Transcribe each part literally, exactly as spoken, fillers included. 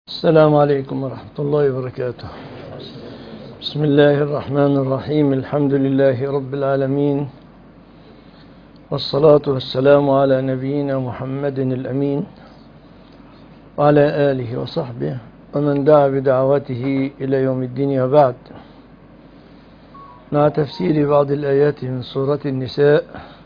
السلام عليكم ورحمة الله وبركاته. بسم الله الرحمن الرحيم. الحمد لله رب العالمين، والصلاة والسلام على نبينا محمد الأمين وعلى آله وصحبه ومن دعا بدعوته إلى يوم الدين، وبعد. مع تفسير بعض الآيات من سورة النساء،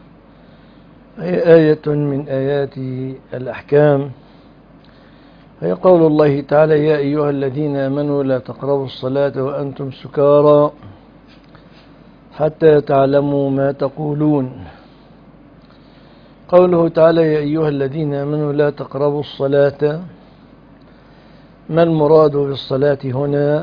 هي آية من آيات الأحكام، هي قول الله تعالى: يا أيها الذين آمنوا لا تقربوا الصلاة وأنتم سكارى حتى تعلموا ما تقولون. قوله تعالى: يا أيها الذين آمنوا لا تقربوا الصلاة، ما المراد بالصلاة هنا؟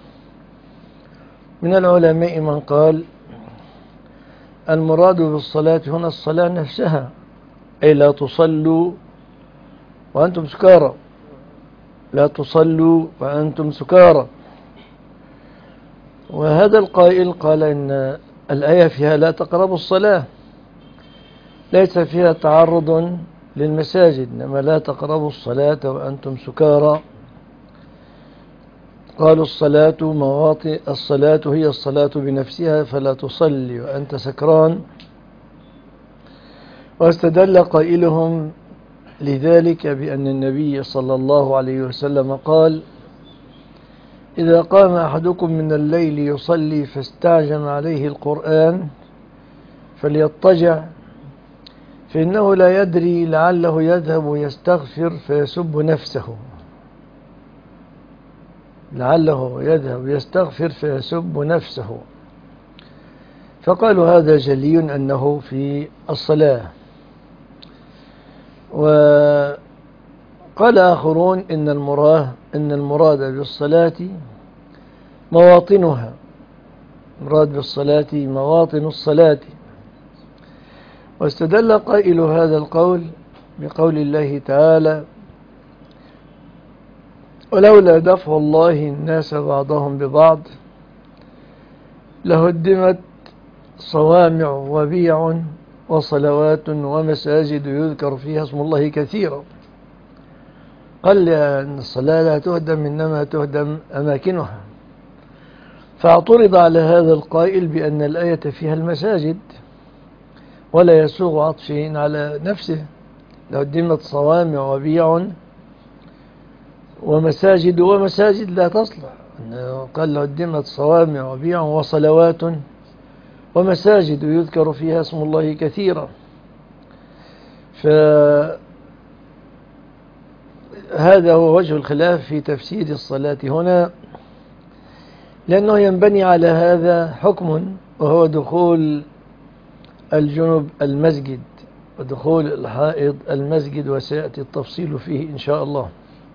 من العلماء من قال المراد بالصلاة هنا الصلاة نفسها، أي لا تصلوا وأنتم سكارى، لا تصلوا وأنتم سكارى. وهذا القائل قال إن الآية فيها لا تقربوا الصلاة، ليس فيها تعرض للمساجد، إنما لا تقربوا الصلاة وأنتم سكارى. قالوا الصلاة مواطئ الصلاة هي الصلاة بنفسها، فلا تصلي وأنت سكران. واستدل قائلهم لذلك بأن النبي صلى الله عليه وسلم قال: إذا قام أحدكم من الليل يصلي فاستعجم عليه القرآن فليضطجع، فإنه لا يدري لعله يذهب يستغفر فيسب نفسه، لعله يذهب يستغفر فيسب نفسه. فقالوا هذا جلي أنه في الصلاة. وقال آخرون إن المراد إن المراد بالصلاة مواطنها، المراد بالصلاة مواطن الصلاة. واستدل قائل هذا القول بقول الله تعالى: ولولا دفع الله الناس بعضهم ببعض لهدمت صوامع وبيع وصلوات ومساجد يذكر فيها اسم الله كثيرا. قال أن الصلاة لا تهدم، إنما تهدم أماكنها. فاعترض على هذا القائل بأن الآية فيها المساجد، ولا يسوغ عطفه على نفسه. لهدمت صوامع وبيع ومساجد، ومساجد لا تصلح. قال لهدمت صوامع وبيع وصلوات ومساجد يذكر فيها اسم الله كثيرا. فهذا هو وجه الخلاف في تفسير الصلاة هنا، لأنه ينبني على هذا حكم، وهو دخول الجنب المسجد ودخول الحائض المسجد، وسيأتي التفصيل فيه إن شاء الله.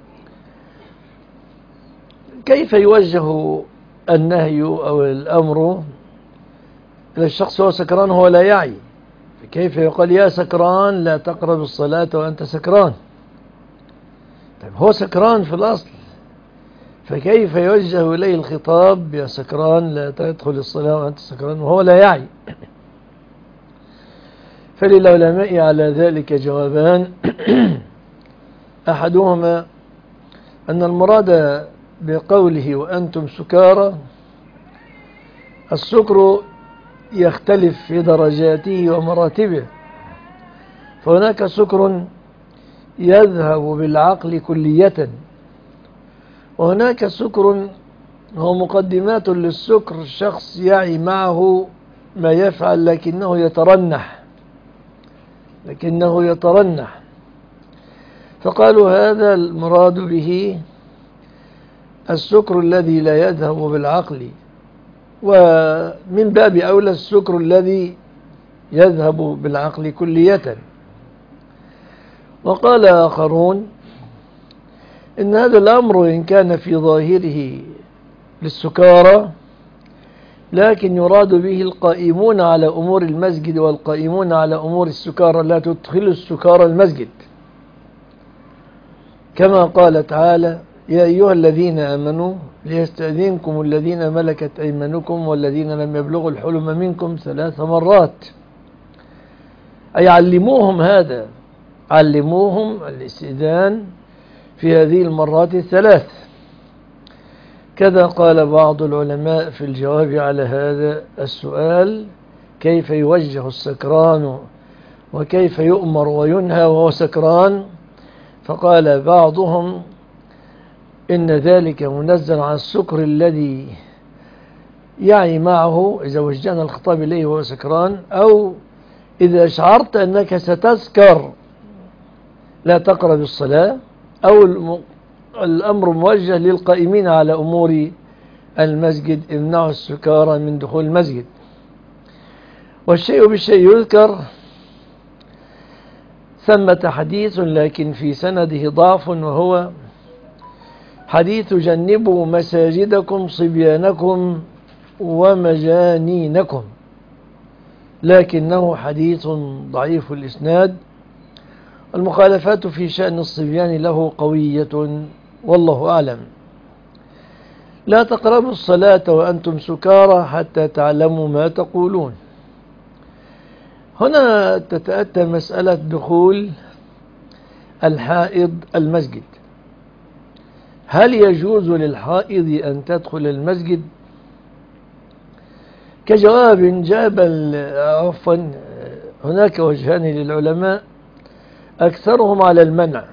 كيف يوجه النهي أو الأمر إذا الشخص هو سكران هو لا يعي؟ كيف يقال يا سكران لا تقرب الصلاة وأنت سكران؟ طيب هو سكران في الأصل، فكيف يوجه إليه الخطاب يا سكران لا تدخل الصلاة وأنت سكران وهو لا يعي؟ فللعلماء على ذلك جوابان. أحدهما أن المراد بقوله وأنتم سكارى السكر يختلف في درجاته ومراتبه، فهناك سكر يذهب بالعقل كلية، وهناك سكر هو مقدمات للسكر، الشخص يعي معه ما يفعل لكنه يترنح لكنه يترنح فقالوا هذا المراد به السكر الذي لا يذهب بالعقل، ومن باب أولى السكر الذي يذهب بالعقل كلية. وقال آخرون إن هذا الأمر إن كان في ظاهره للسكارى، لكن يراد به القائمون على أمور المسجد والقائمون على أمور السكارى، لا تدخل السكارى المسجد، كما قال تعالى: يا أيها الذين آمنوا ليستأذنكم الذين ملكت أيمانكم والذين لم يبلغوا الحلم منكم ثلاث مرات. أي علموهم هذا، علموهم الاستئذان في هذه المرات الثلاث. كذا قال بعض العلماء في الجواب على هذا السؤال: كيف يوجه السكران وكيف يؤمر وينهى وهو سكران؟ فقال بعضهم إن ذلك منزل عن السكر الذي يعي معه إذا وجهنا الخطاب إليه وهو سكران، أو إذا شعرت أنك ستسكر لا تقرب الصلاة، أو الأمر موجه للقائمين على أمور المسجد: امنعوا السكارى من دخول المسجد. والشيء بالشيء يذكر. ثمة حديث لكن في سنده ضعف، وهو حديث: جنبوا مساجدكم صبيانكم ومجانينكم، لكنه حديث ضعيف الإسناد. المخالفات في شأن الصبيان له قوية، والله أعلم. لا تقربوا الصلاة وأنتم سكارى حتى تعلموا ما تقولون. هنا تتأتى مسألة دخول الحائض المسجد. هل يجوز للحائض أن تدخل المسجد؟ كجواب جاب عفوا هناك وجهان للعلماء، أكثرهم على المنع،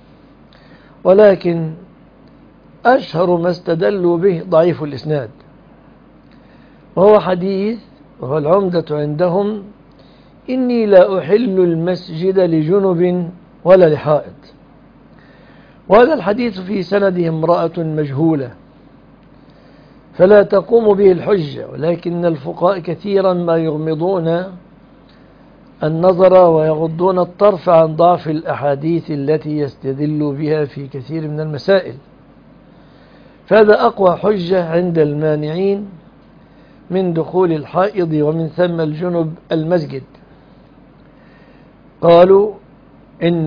ولكن أشهر ما استدلوا به ضعيف الإسناد، وهو حديث، وهو العمدة عندهم: إني لا أحل المسجد لجنب ولا لحائض. وهذا الحديث في سنده امرأة مجهولة، فلا تقوم به الحجة، ولكن الفقهاء كثيرا ما يغمضون النظر ويغضون الطرف عن ضعف الأحاديث التي يستدل بها في كثير من المسائل. فهذا أقوى حجة عند المانعين من دخول الحائض ومن ثم الجنب المسجد. قالوا إن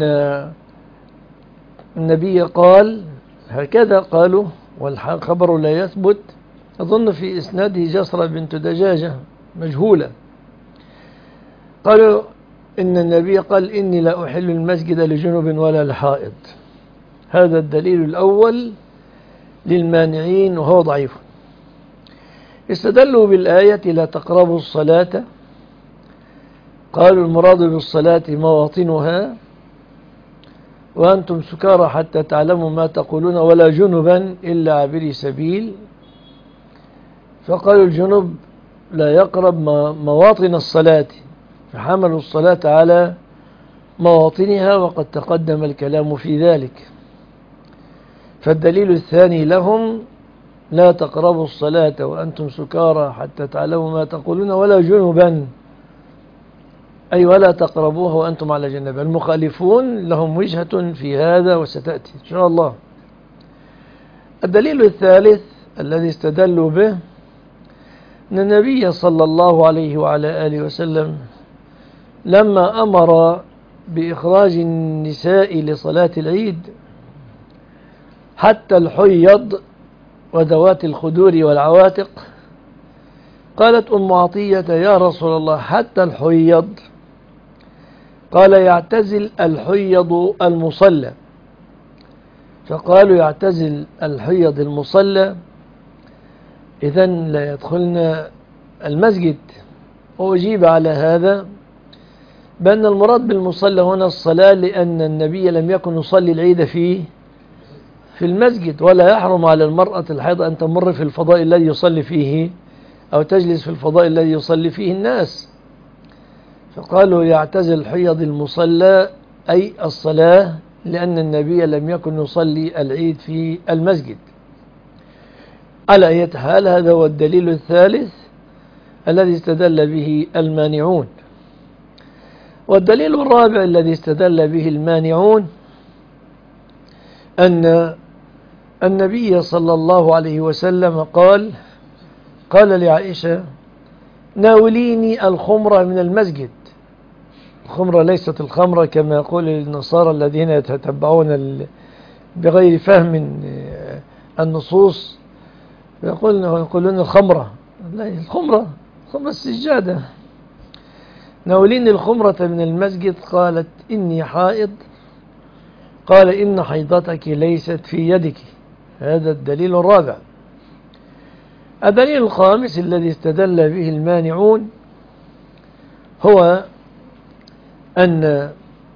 النبي قال هكذا، قالوا والخبر لا يثبت، أظن في إسناده جسرة بنت دجاجة مجهولة، قالوا إن النبي قال: إني لا أحل المسجد لجنب ولا لحائض. هذا الدليل الأول للمانعين، وهو ضعيف. استدلوا بالآية: لا تقربوا الصلاة. قالوا المراد بالصلاة مواطنها، وأنتم سكارى حتى تعلموا ما تقولون، ولا جنبا إلا عابري سبيل. فقالوا الجنب لا يقرب مواطن الصلاة، فحملوا الصلاة على مواطنها، وقد تقدم الكلام في ذلك. فالدليل الثاني لهم: لا تقربوا الصلاة وأنتم سكارى حتى تعلموا ما تقولون، ولا جنبا، أي ولا تقربوها وأنتم على جنب. المخالفون لهم وجهة في هذا وستأتي إن شاء الله. الدليل الثالث الذي استدلوا به أن النبي صلى الله عليه وعلى آله وسلم لما أمر بإخراج النساء لصلاة العيد حتى الحيض وذوات الخدور والعواتق، قالت أم عطية: يا رسول الله حتى الحيض؟ قال: يعتزل الحيض المصلى. فقالوا: يعتزل الحيض المصلى، إذن لا يدخلن المسجد. وأجيب على هذا بأن المراد بالمصلى هنا الصلاة، لأن النبي لم يكن يصلي العيد فيه في المسجد، ولا يحرم على المرأة الحيض أن تمر في الفضاء الذي يصلي فيه، أو تجلس في الفضاء الذي يصلي فيه الناس. فقالوا: يعتزل حيض المصلى أي الصلاة، لأن النبي لم يكن يصلي العيد في المسجد. على أي حال، هذا هو الدليل الثالث الذي استدل به المانعون. والدليل الرابع الذي استدل به المانعون أن النبي صلى الله عليه وسلم قال قال لعائشة: ناوليني الخمرة من المسجد. الخمرة ليست الخمرة كما يقول النصارى الذين يتتبعون بغير فهم النصوص، يقولون الخمرة. لا، الخمرة خمرة السجادة. ناوليني الخمرة من المسجد. قالت: إني حائض قال إن حيضتك ليست في يدك. هذا الدليل الرابع. الدليل الخامس الذي استدل به المانعون هو أن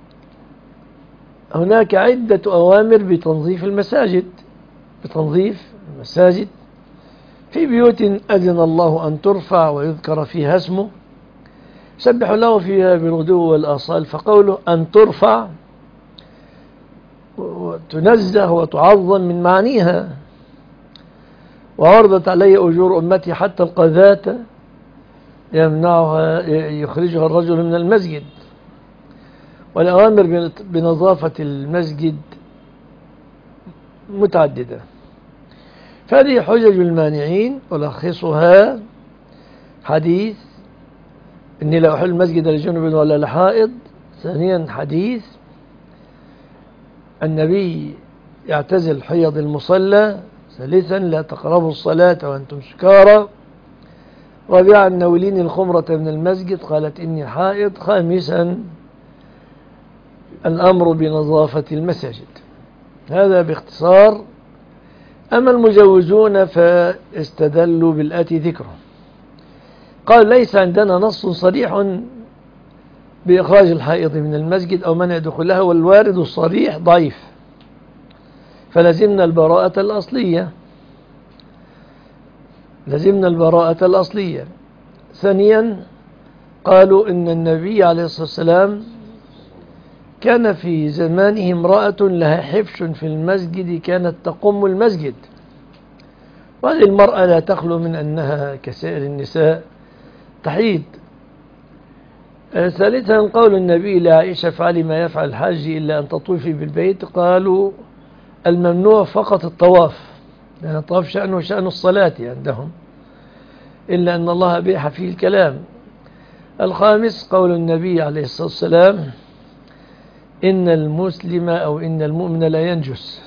هناك عدة أوامر بتنظيف المساجد بتنظيف المساجد في بيوت أذن الله أن ترفع ويذكر فيها اسمه سبح له فيها بالغدو والآصال. فقوله أن ترفع وتنزه وتعظم من معانيها. وعرضت علي أجور أمتي حتى القذاة يمنعها يخرجها الرجل من المسجد. والأوامر بنظافة المسجد متعددة. فهذه حجج المانعين ألخصها حديث إني لا أحل المسجد لجنب ولا لحائض. ثانيا حديث النبي يعتزل حيض المصلى. ثالثا لا تقربوا الصلاة وأنتم سكارى. رابعا ناولين الخمرة من المسجد قالت إني حائض. خامسا الأمر بنظافة المساجد. هذا باختصار. أما المجوزون فاستدلوا بالآتي ذكره. قال ليس عندنا نص صريح بإخراج الحائض من المسجد أو منع دخولها، والوارد الصريح ضعيف، فلزمنا البراءة الأصلية لزمنا البراءة الأصلية. ثانيا قالوا إن النبي عليه الصلاة والسلام كان في زمانه امرأة لها حفش في المسجد كانت تقم المسجد، وهذه المرأة لا تخلو من أنها كسائر النساء تحيض. ثالثا قول النبي لعائشة فعلي ما يفعل الحاج إلا أن تطوفي بالبيت. قالوا الممنوع فقط الطواف، لأن الطواف شأنه شأن الصلاة عندهم، إلا أن الله أبيح فيه الكلام. الخامس قول النبي عليه الصلاة والسلام إن المسلم أو إن المؤمن لا ينجس.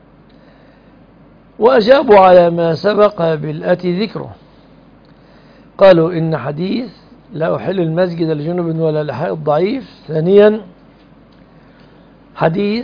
وأجابوا على ما سبق بالآتي ذكره. قالوا إن حديث لا أحل المسجد لجنب ولا لحائض ضعيف. ثانيا حديث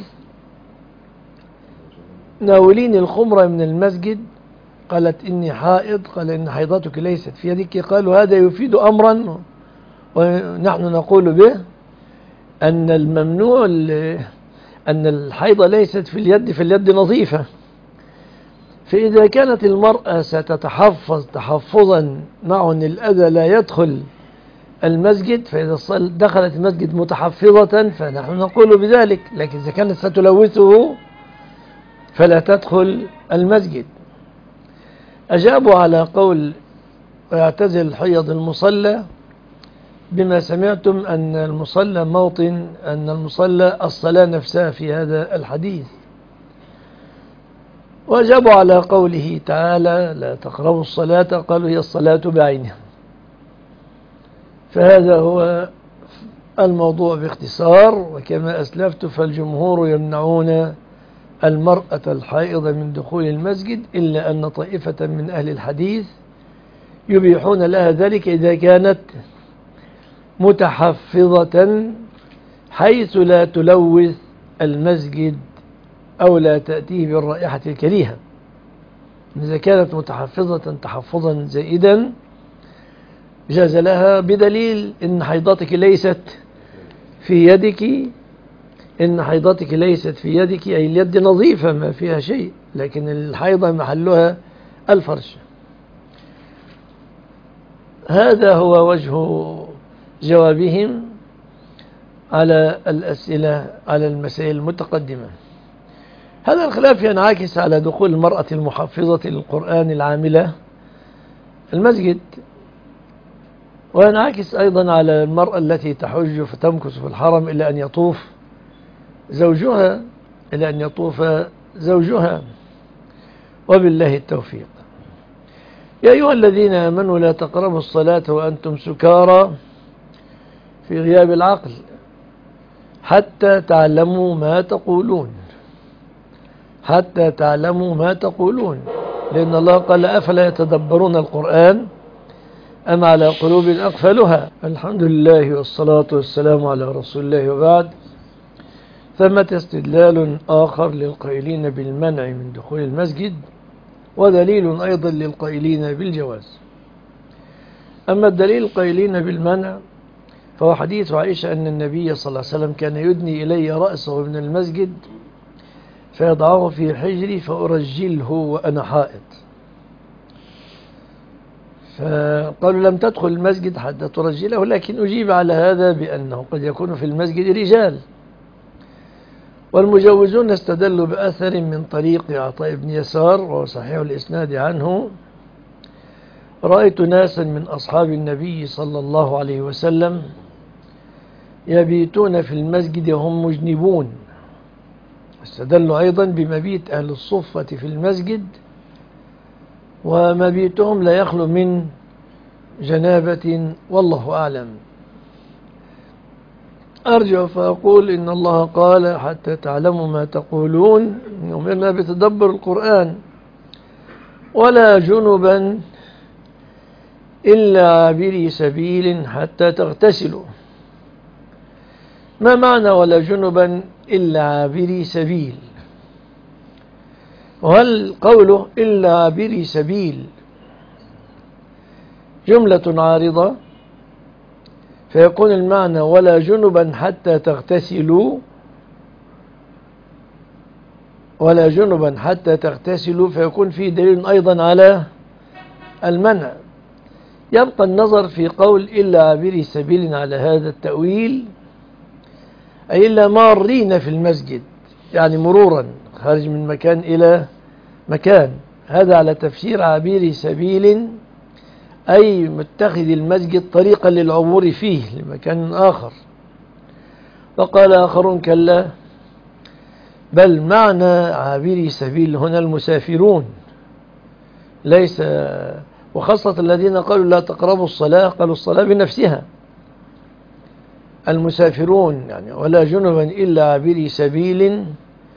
ناولين الخمر من المسجد قالت إني حائض قال إن حيضتك ليست في يدك. قالوا هذا يفيد أمرا ونحن نقول به أن الممنوع أن الحيضة ليست في اليد في اليد نظيفة. فإذا كانت المرأة ستتحفظ تحفظا مع أن الأذى لا يدخل المسجد، فإذا دخلت المسجد متحفظة فنحن نقول بذلك، لكن إذا كانت ستلوثه فلا تدخل المسجد. أجابوا على قول ويعتزل حيض المصلى بما سمعتم أن المصلى موطن أن المصلى الصلاة نفسها في هذا الحديث. وأجابوا على قوله تعالى لا تقربوا الصلاة قالوا هي الصلاة بعينها. فهذا هو الموضوع باختصار. وكما أسلفت فالجمهور يمنعون المرأة الحائضة من دخول المسجد، إلا أن طائفة من أهل الحديث يبيحون لها ذلك إذا كانت متحفظة حيث لا تلوث المسجد أو لا تأتيه بالرائحة الكريهة. إذا كانت متحفظة تحفظا زائدا جاز لها، بدليل إن حيضتك ليست في يدك إن حيضتك ليست في يدك أي اليد نظيفة ما فيها شيء، لكن الحيضة محلها الفرش. هذا هو وجه جوابهم على الأسئلة على المسائل المتقدمة. هذا الخلاف ينعكس على دخول المرأة المحفظة للقرآن العاملة المسجد، وينعكس أيضا على المرأة التي تحج فتمكث في الحرم إلى أن يطوف زوجها إلى أن يطوف زوجها. وبالله التوفيق. يا أيها الذين آمنوا لا تقربوا الصلاة وأنتم سكارى في غياب العقل حتى تعلموا ما تقولون حتى تعلموا ما تقولون لأن الله قال أفلا يتدبرون القرآن أم على قلوب أقفلها. الحمد لله والصلاة والسلام على رسول الله، وبعد. ثمة استدلال آخر للقائلين بالمنع من دخول المسجد، ودليل أيضا للقائلين بالجواز. أما الدليل القائلين بالمنع فهو حديث عائشة أن النبي صلى الله عليه وسلم كان يدني إلي رأسه من المسجد فيضعه في حجري فأرجله وأنا حائض. فقالوا لم تدخل المسجد حتى ترجله، لكن أجيب على هذا بأنه قد يكون في المسجد رجال. والمجوزون استدلوا بأثر من طريق عطاء بن يسار وهو صحيح الإسناد عنه: رأيت ناسا من أصحاب النبي صلى الله عليه وسلم يبيتون في المسجد وهم مجنبون. استدلوا أيضا بمبيت أهل الصفة في المسجد، ومبيتهم لا يخلو من جنابة، والله أعلم. أرجع فأقول إن الله قال حتى تعلموا ما تقولون، أمرنا بتدبر القرآن. ولا جنبا إلا عابري سبيل حتى تغتسلوا. ما معنى ولا جنبا إلا عابري سبيل؟ وهل قوله إلا عابري سبيل جملة عارضة فيكون المعنى ولا جنبا حتى تغتسلوا، ولا جنبا حتى تغتسلوا فيكون فيه دليل أيضا على المنع. يبقى النظر في قول إلا عابري سبيل على هذا التأويل، أي إلا مارين في المسجد، يعني مرورا خارج من مكان إلى مكان. هذا على تفسير عابري سبيل، أي متخذ المسجد طريقا للعبور فيه لمكان آخر. وقال آخرون كلا، بل معنى عابري سبيل هنا المسافرون، ليس، وخاصة الذين قالوا لا تقربوا الصلاة قالوا الصلاة بنفسها. المسافرون يعني ولا جنبا إلا عابري سبيل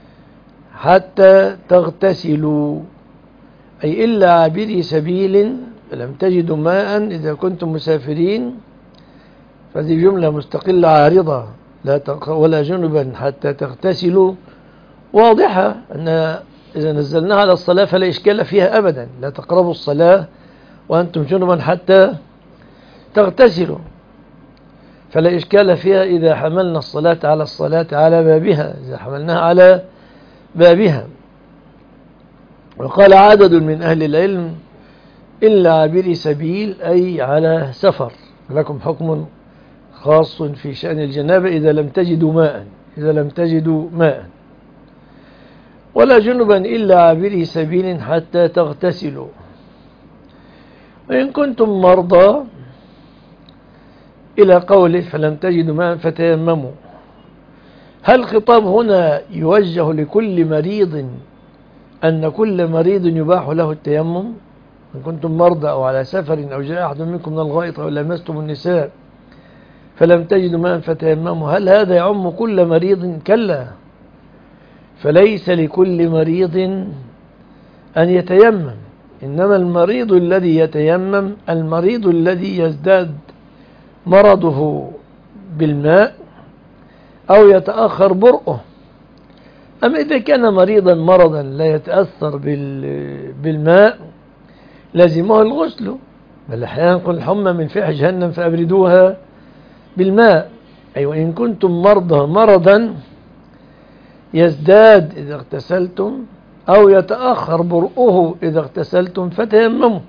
حتى تغتسلوا، أي إلا عابري سبيل فلم تجدوا ماء إذا كنتم مسافرين. فهذه جملة مستقلة عارضة، لا ولا جنبا حتى تغتسلوا واضحة أن إذا نزلناها على الصلاة فلا إشكال فيها أبدا. لا تقربوا الصلاة وأنتم جنبا حتى تغتسلوا، فلا إشكال فيها إذا حملنا الصلاة على الصلاة على بابها، إذا حملناها على بابها. وقال عدد من أهل العلم إلا عابري سبيل أي على سفر، لكم حكم خاص في شأن الجنابة إذا لم تجدوا ماء، إذا لم تجدوا ماء. ولا جنبا إلا عابري سبيل حتى تغتسلوا. وإن كنتم مرضى إلى قوله فلم تجدوا ماء فتيمموا، هل الخطاب هنا يوجه لكل مريض أن كل مريض يباح له التيمم؟ إن كنتم مرضى أو على سفر أو جاء أحد منكم من الغائط أو لمستم النساء فلم تجدوا ماء فتيمموا، هل هذا يعم كل مريض؟ كلا، فليس لكل مريض أن يتيمم، إنما المريض الذي يتيمم المريض الذي يزداد مرضه بالماء أو يتأخر برؤه. أما إذا كان مريضا مرضا لا يتأثر بالماء لازمه الغسل، بل أحيانا يقول الحمى من فيح جهنم فأبردوها بالماء. أي أيوة وإن كنتم مرضى مرضا يزداد إذا اغتسلتم أو يتأخر برؤه إذا اغتسلتم فتيمموا.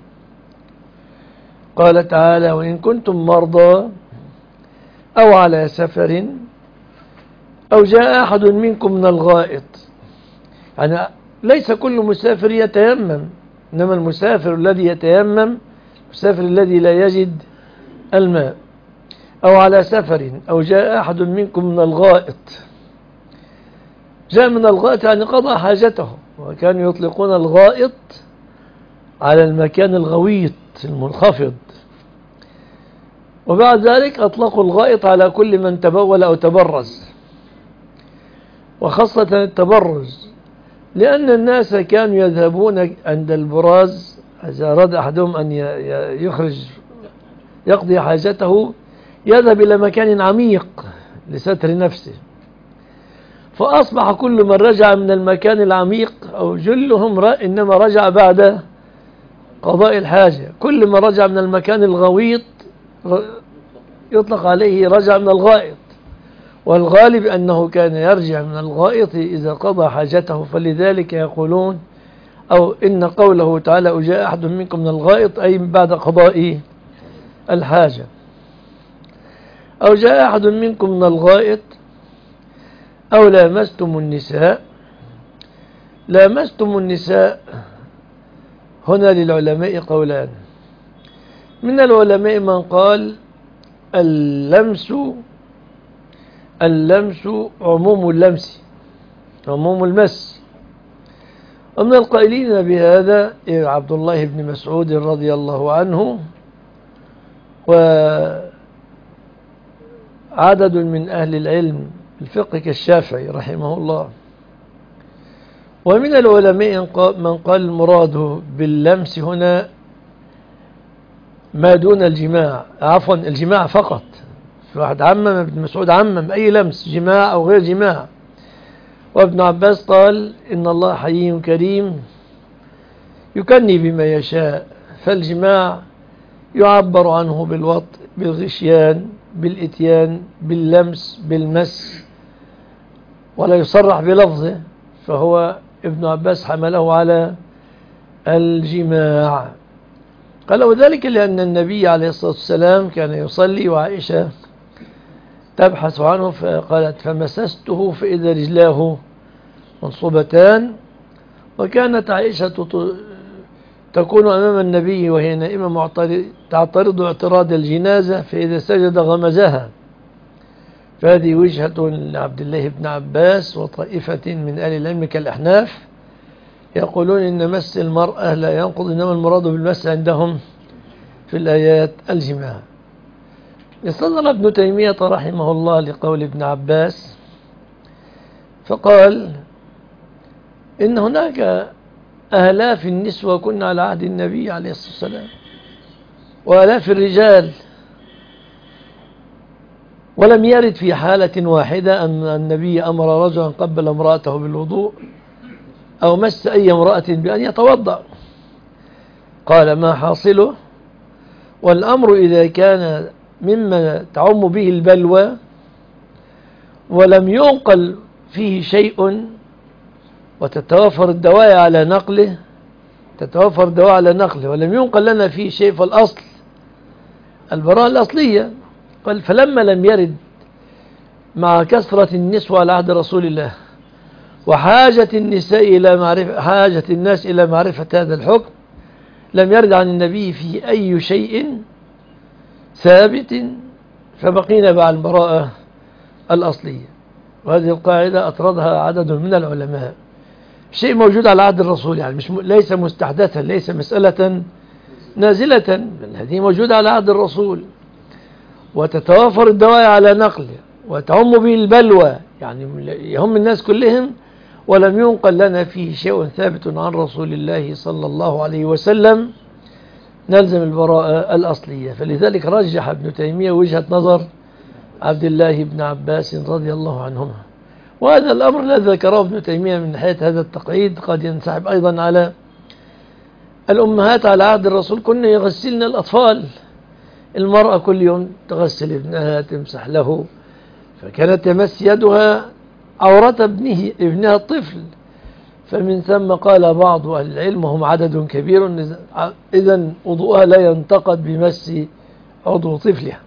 قال تعالى وإن كنتم مرضى أو على سفر أو جاء أحد منكم من الغائط، يعني ليس كل مسافر يتيمم، إنما المسافر الذي يتيمم المسافر الذي لا يجد الماء. أو على سفر أو جاء أحد منكم من الغائط، جاء من الغائط يعني قضى حاجته، وكانوا يطلقون الغائط على المكان الغويط المنخفض، وبعد ذلك أطلقوا الغائط على كل من تبول أو تبرز، وخاصة التبرز، لأن الناس كانوا يذهبون عند البراز إذا أراد أحدهم أن يخرج يقضي حاجته يذهب إلى مكان عميق لستر نفسه، فأصبح كل من رجع من المكان العميق أو جلهم إنما رجع بعد قضاء الحاجة. كل من رجع من المكان الغويط يطلق عليه رجع من الغائط، والغالب أنه كان يرجع من الغائط إذا قضى حاجته. فلذلك يقولون أو إن قوله تعالى أجاء أحد منكم من الغائط أي بعد قضاء الحاجة. أو جاء أحد منكم من الغائط أو لامستم النساء. لامستم النساء هنا للعلماء قولان. من العلماء من قال اللمس اللمس عموم اللمس، عموم المس. ومن القائلين بهذا عبد الله بن مسعود رضي الله عنه وعدد من أهل العلم الفقه كالشافعي رحمه الله. ومن العلماء من قال المراد باللمس هنا ما دون الجماع، عفوا الجماع فقط. في واحد عمم، ابن مسعود عمم أي لمس جماع أو غير جماع. وابن عباس قال إن الله حي كريم يكني بما يشاء، فالجماع يعبر عنه بالوطء، بالغشيان، بالإتيان، باللمس، بالمس، ولا يصرح بلفظه، فهو ابن عباس حمله على الجماع. قال وذلك لأن النبي عليه الصلاة والسلام كان يصلي وعائشة تبحث عنه، فقالت فمسسته فإذا رجلاه منصوبتان. وكانت عائشة تكون أمام النبي وهي نائمة تعترض اعتراض الجنازة، فإذا سجد غمزها. فهذه وجهة لعبد الله بن عباس وطائفة من أهل العلم كالأحناف يقولون إن مس المرأة لا ينقض، إنما المراد بالمس عندهم في الآيات الجماع. استدل ابن تيمية رحمه الله لقول ابن عباس فقال إن هناك آلاف النسوة كنا على عهد النبي عليه الصلاة والسلام وآلاف الرجال، ولم يرد في حالة واحدة أن النبي أمر رجلا قبل امرأته بالوضوء أو مس أي امرأة بأن يتوضأ. قال ما حاصله؟ والأمر إذا كان مما تعم به البلوى ولم ينقل فيه شيء وتتوفر الدواء على نقله تتوفر الدواء على نقله ولم ينقل لنا فيه شيء، فالأصل البراءة الأصلية. قال فلما لم يرد مع كثرة النسوة على عهد رسول الله وحاجة النساء إلى معرفة حاجة الناس إلى معرفة هذا الحكم، لم يرد عن النبي فيه أي شيء ثابت، فبقينا مع البراءة الأصلية. وهذه القاعدة أطردها عدد من العلماء. شيء موجود على عهد الرسول، يعني مش ليس مستحدثا، ليس مسألة نازلة، بل هذه موجودة على عهد الرسول وتتوافر الدواء على نقله وتعم به البلوى، يعني يهم الناس كلهم، ولم ينقل لنا فيه شيء ثابت عن رسول الله صلى الله عليه وسلم، نلزم البراءة الأصلية. فلذلك رجح ابن تيمية وجهة نظر عبد الله بن عباس رضي الله عنهما. وهذا الأمر الذي ذكره ابن تيمية من ناحية هذا التقعيد قد ينسحب أيضا على الأمهات على عهد الرسول. كنا يغسلن الأطفال، المرأة كل يوم تغسل ابنها تمسح له، فكانت تمس يدها عورة ابنه ابنها الطفل. فمن ثم قال بعض أهل العلم وهم عدد كبير إذن وضوءها لا ينتقد بمس عضو طفلها.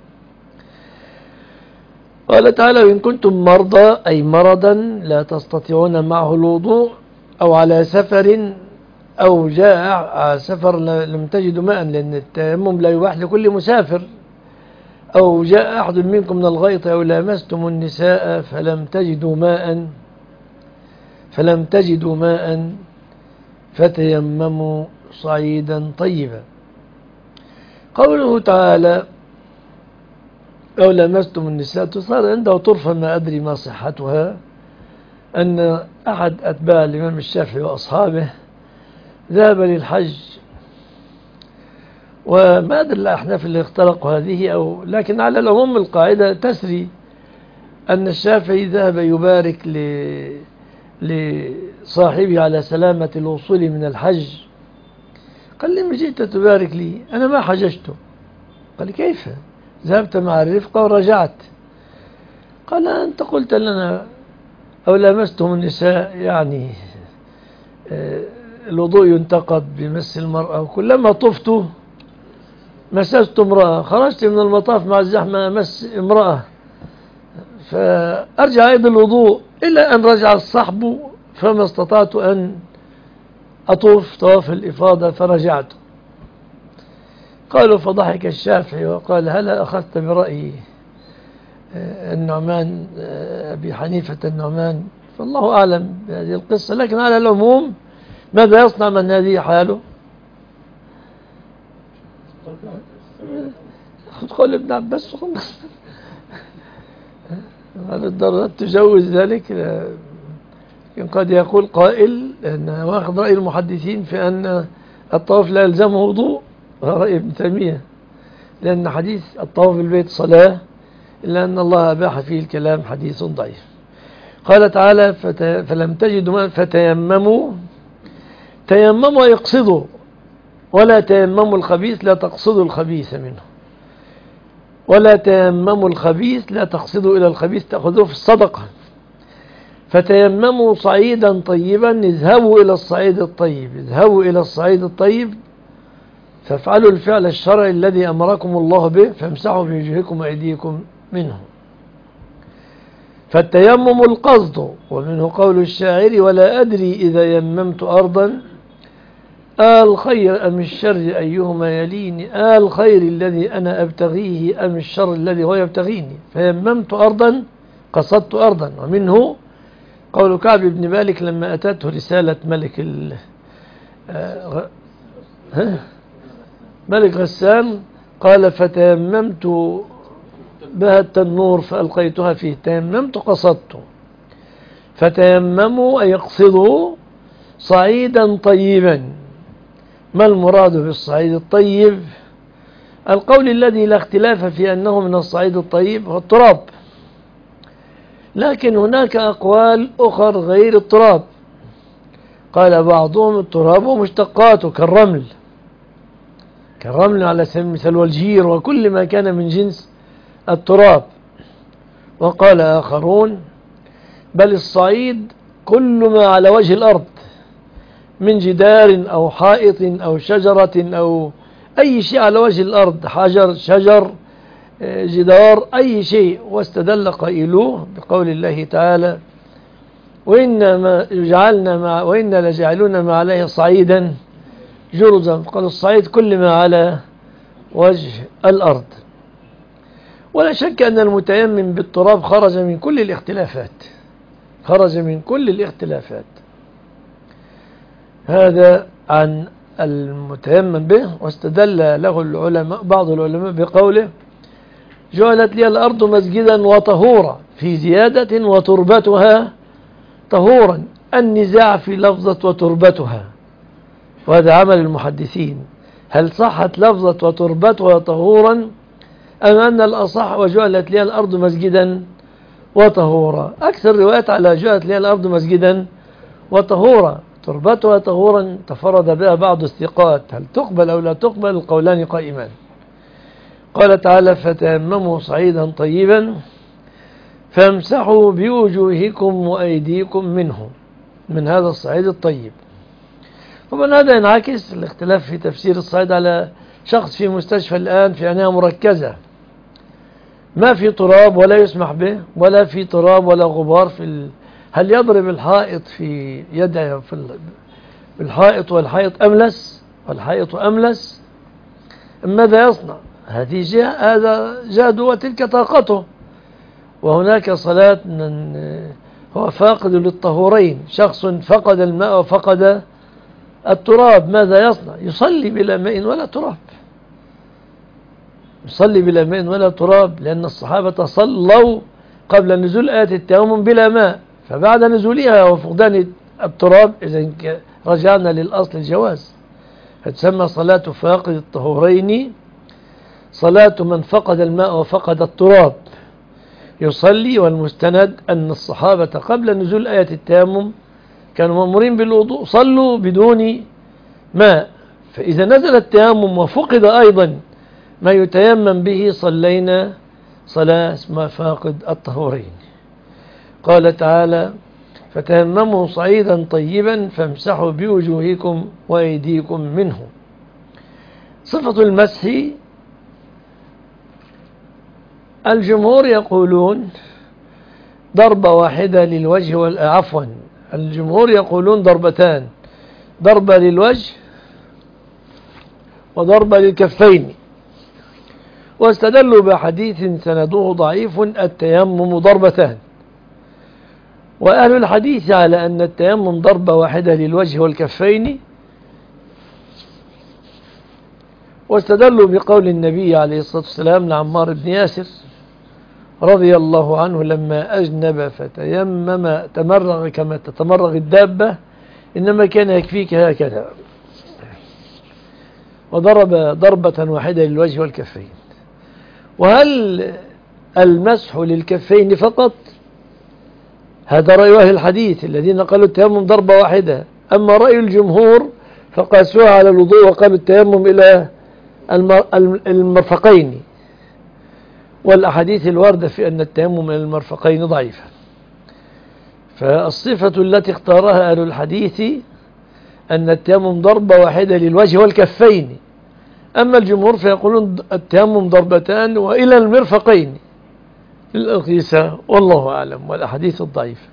قال تعالى وإن كنتم مرضى أي مرضا لا تستطيعون معه الوضوء أو على سفر أو جاء سفر لم تجدوا ماء، لأن التيمم لا يباح لكل مسافر، أو جاء أحد منكم من الغيط أو لامستم النساء فلم تجدوا ماء فلم تجدوا ماء فتيمموا صعيدا طيبا. قوله تعالى أو لامستم النساء تصار عنده طرفة ما أدري ما صحتها، أن أحد أتباع الإمام الشافعي وأصحابه ذهب للحج، وما أدري الأحناف اللي اختلقوا هذه، أو لكن على العموم القاعدة تسري أن الشافعي ذهب يبارك ل... لصاحبه على سلامة الوصول من الحج. قال لما جئت تبارك لي أنا ما حججت. قال كيف؟ ذهبت مع الرفقة ورجعت. قال أنت قلت لنا أو لامستم النساء يعني الوضوء ينتقض بمس المرأة، وكلما طفت مسست امرأة، خرجت من المطاف مع الزحمة مس امرأة، فأرجع أيضا الوضوء إلا أن رجع الصحب فما استطعت أن أطوف طواف الإفاضة فرجعت. قالوا فضحك الشافعي وقال هل أخذت برأي النعمان أبي حنيفة النعمان؟ فالله أعلم بهذه القصة، لكن على العموم ماذا يصنع من هذه حاله؟ خذ قول ابن عباس وخلص. هل الضرورات تجوز ذلك؟ لكن قد يقول قائل أن واخذ رأي المحدثين في أن الطواف لا يلزمه وضوء، رأي ابن تيمية، لأن حديث الطواف بالبيت صلاة، إلا أن الله أباح فيه الكلام حديث ضعيف. قال تعالى فلم تجدوا فتيمموا، تيمموا يقصدوا، ولا تيمموا الخبيث لا تقصدوا الخبيث منه، ولا تيمموا الخبيث لا تقصدوا إلى الخبيث تأخذوه في الصدقة. فتيمموا صعيدا طيبا، اذهبوا إلى الصعيد الطيب، اذهبوا إلى الصعيد الطيب فافعلوا الفعل الشرعي الذي أمركم الله به، فامسحوا بوجوهكم وأيديكم منه. فالتيمم القصد، ومنه قول الشاعر ولا أدري إذا يممت أرضا آل خير أم الشر أيهما يليني، آل خير الذي أنا أبتغيه أم الشر الذي هو يبتغيني، فيممت أرضا قصدت أرضا. ومنه قول كعب بن مالك لما أتته رسالة ملك ال ملك غسان قال فتيممت بها التنور فألقيتها فيه، تيممت قصدت. فتيمموا أي يقصدوا صعيدا طيبا. ما المراد بالصعيد الطيب؟ القول الذي لا اختلاف في أنه من الصعيد الطيب هو التراب، لكن هناك أقوال أخر غير التراب. قال بعضهم التراب ومشتقاته كالرمل، كالرمل على سبيل المثال والجير وكل ما كان من جنس التراب. وقال آخرون بل الصعيد كل ما على وجه الأرض من جدار أو حائط أو شجرة أو أي شيء على وجه الأرض، حجر شجر جدار أي شيء. واستدل قائلوه بقول الله تعالى وإنما جعلنا مع وإنا لجعلون ما عليه صعيدا جرزا، قال الصعيد كل ما على وجه الأرض. ولا شك أن المتيمم بالتراب خرج من كل الاختلافات، خرج من كل الاختلافات. هذا عن المتيمم به. واستدل له العلماء بعض العلماء بقوله جعلت لي الأرض مسجدا وطهورا، في زيادة وتربتها طهورا، النزاع في لفظة وتربتها، وهذا عمل المحدثين. هل صحت لفظة وتربتها طهورا أم أن الأصح وجعلت لي الأرض مسجدا وطهورا؟ أكثر روايات على جعلت لي الأرض مسجدا وطهورا، تربتها طهورا تفرد بها بعض الثقات، هل تقبل أو لا تقبل؟ القولان قائمان. قال تعالى فتيمموا صعيدا طيبا فامسحوا بوجوهكم وأيديكم منه، من هذا الصعيد الطيب. ومن هذا ينعكس الاختلاف في تفسير الصعيد على شخص في مستشفى الآن في عناية مركزة ما في تراب ولا يسمح به ولا في تراب ولا غبار في ال... هل يضرب الحائط في يده في ال... بالحائط والحائط أملس والحائط أملس؟ ماذا يصنع؟ هذه جهة، هذا جهد وتلك طاقته. وهناك صلاة من هو فاقد للطهورين، شخص فقد الماء وفقد التراب، ماذا يصنع؟ يصلي بلا ماء ولا تراب، يصلي بلا ماء ولا تراب، لأن الصحابة صلوا قبل نزول آية التيمم بلا ماء، فبعد نزولها وفقدان التراب إذا رجعنا للأصل الجواز. فتسمى صلاة فاقد الطهورين صلاة من فقد الماء وفقد التراب. يصلي، والمستند أن الصحابة قبل نزول آية التيمم كانوا مأمورين بالوضوء، صلوا بدون ماء، فإذا نزل التيمم وفقد أيضا ما يتيمم به صلينا صلاة اسمها فاقد الطهورين. قال تعالى: فتيمموا صعيدا طيبا فامسحوا بوجوهكم وأيديكم منه. صفة المسح، الجمهور يقولون ضربة واحدة للوجه وال... عفوا الجمهور يقولون ضربتان، ضربة للوجه وضربة للكفين، واستدلوا بحديث سنده ضعيف: التيمم ضربتان. وأهل الحديث على أن التيمم ضربة واحدة للوجه والكفين، واستدلوا بقول النبي عليه الصلاة والسلام لعمار بن ياسر رضي الله عنه لما أجنب فتيمم تمرغ كما تتمرغ الدابة، إنما كان يكفيك هكذا، وضرب ضربة واحدة للوجه والكفين. وهل المسح للكفين فقط؟ هذا رأي أهل الحديث الذين قالوا التيمم ضربة واحدة. أما رأي الجمهور فقاسوها على الوضوء وقالوا التيمم إلى المرفقين، والأحاديث الواردة في أن التيمم إلى المرفقين ضعيفة. فالصفة التي اختارها أهل الحديث أن التيمم ضربة واحدة للوجه والكفين، أما الجمهور فيقولون التيمم ضربتان وإلى المرفقين للأقيسة، والله أعلم، والأحاديث الضعيفة.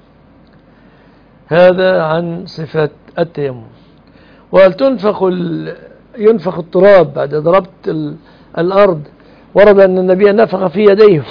هذا عن صفة التيمم. وهل تنفخ ال... ينفخ التراب بعد ضربت ال... الأرض؟ ورد أن النبي نفخ في يديه.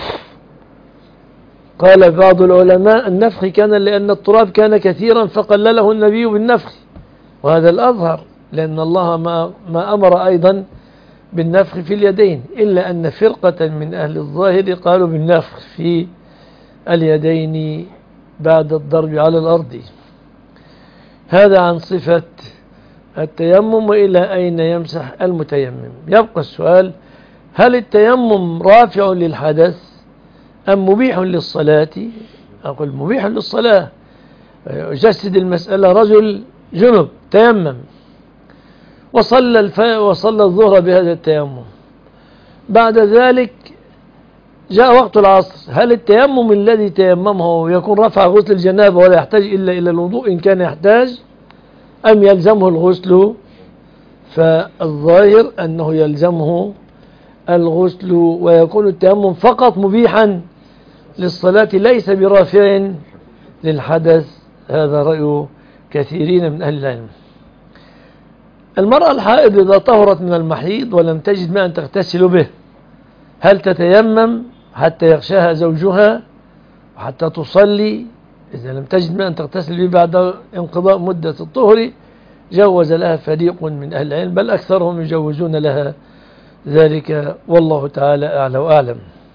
قال بعض العلماء النفخ كان لأن التراب كان كثيرا فقلله النبي بالنفخ، وهذا الأظهر، لأن الله ما, ما أمر أيضا بالنفخ في اليدين، إلا أن فرقة من أهل الظاهر قالوا بالنفخ في اليدين بعد الضرب على الأرض. هذا عن صفة التيمم. وإلى أين يمسح المتيمم؟ يبقى السؤال: هل التيمم رافع للحدث أم مبيح للصلاة؟ أقول مبيح للصلاة. أجسد المسألة: رجل جنب تيمم وصلى الف... وصلى الظهر بهذا التيمم، بعد ذلك جاء وقت العصر، هل التيمم الذي تيممه يكون رفع غسل الجنابة ولا يحتاج إلا إلى الوضوء إن كان يحتاج، أم يلزمه الغسل؟ فالظاهر أنه يلزمه الغسل، ويكون التيمم فقط مبيحا للصلاة ليس برافع للحدث. هذا رأي كثيرين من أهل العلم. المرأة الحائض إذا طهرت من المحيض ولم تجد ماء تغتسل به، هل تتيمم حتى يغشاها زوجها وحتى تصلي؟ إذا لم تجد ماء تغتسل به بعد انقضاء مدة الطهر جوز لها فريق من أهل العلم، بل أكثرهم يجوزون لها ذلك، والله تعالى أعلى وأعلم.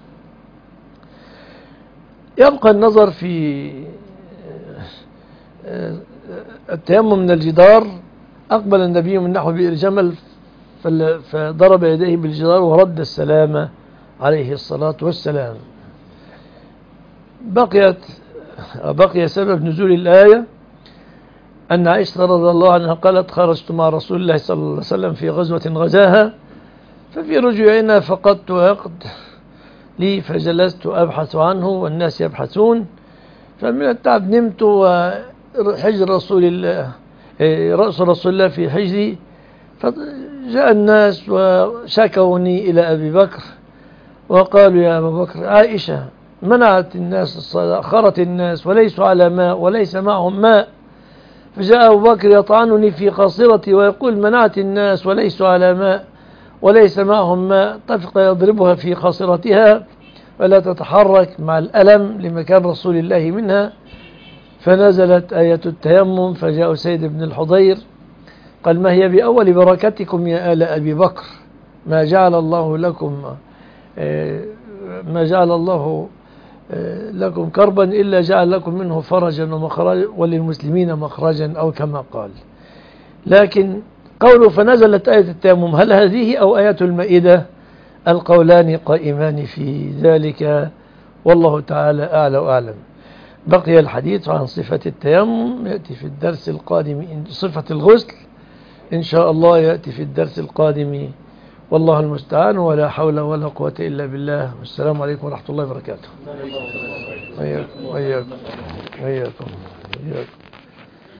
يبقى النظر في التيمم من الجدار. أقبل النبي من نحو بئر جمل فضرب يديه بالجدار ورد السلام عليه الصلاة والسلام. بقيت بقي سبب نزول الآية أن عائشة رضي الله عنها قالت: خرجت مع رسول الله صلى الله عليه وسلم في غزوة غزاها، ففي رجوعنا فقدت عقد لي فجلست أبحث عنه والناس يبحثون، فمن التعب نمت وحجر رسول الله رأس رسول الله في حجري، فجاء الناس وشكوني إلى أبي بكر وقالوا: يا أبا بكر، عائشة منعت الناس الصلاة، أخرت الناس وليسوا على ماء وليس معهم ماء. فجاء أبو بكر يطعنني في قاصرتي ويقول: منعت الناس وليسوا على ماء وليس معهم ماء. طفق يضربها في قاصرتها ولا تتحرك مع الألم لمكان رسول الله منها. فنزلت آية التيمم، فجاء سيد بن الحضير قال: ما هي بأول بركتكم يا آل أبي بكر، ما جعل الله لكم ما جعل الله لكم كربا إلا جعل لكم منه فرجا ومخرجا وللمسلمين مخرجا، أو كما قال. لكن قوله فنزلت آية التيمم، هل هذه أو آية المائدة؟ القولان قائمان في ذلك، والله تعالى أعلى وأعلم. بقي الحديث عن صفة التيمم يأتي في الدرس القادم. صفة الغسل إن شاء الله يأتي في الدرس القادم، والله المستعان، ولا حول ولا قوة إلا بالله. والسلام عليكم ورحمة الله وبركاته. وإياكم وإياكم وإياكم وإياكم.